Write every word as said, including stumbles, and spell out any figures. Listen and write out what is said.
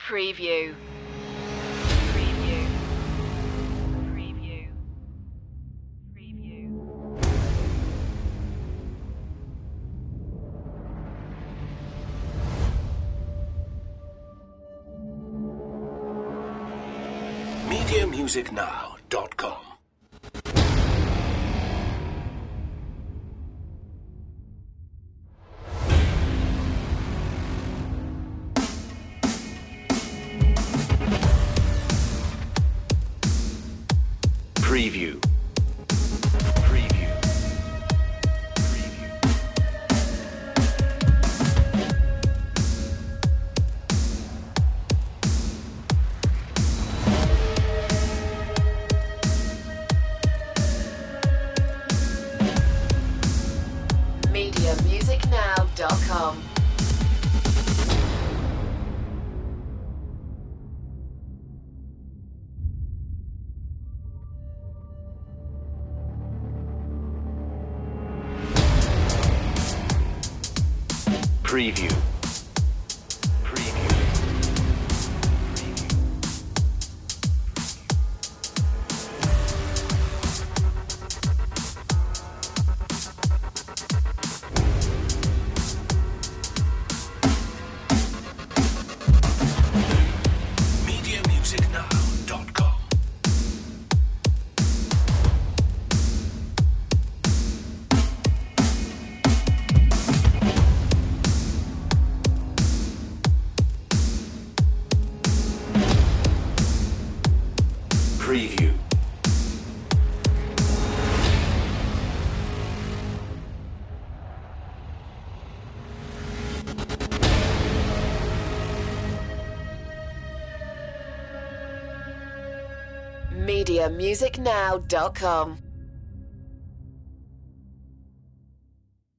Preview. Preview. Preview. Preview. media music now dot com. Preview. Preview. Preview. media music now dot com. Preview. Preview. media music now dot com. Preview. media music now dot com.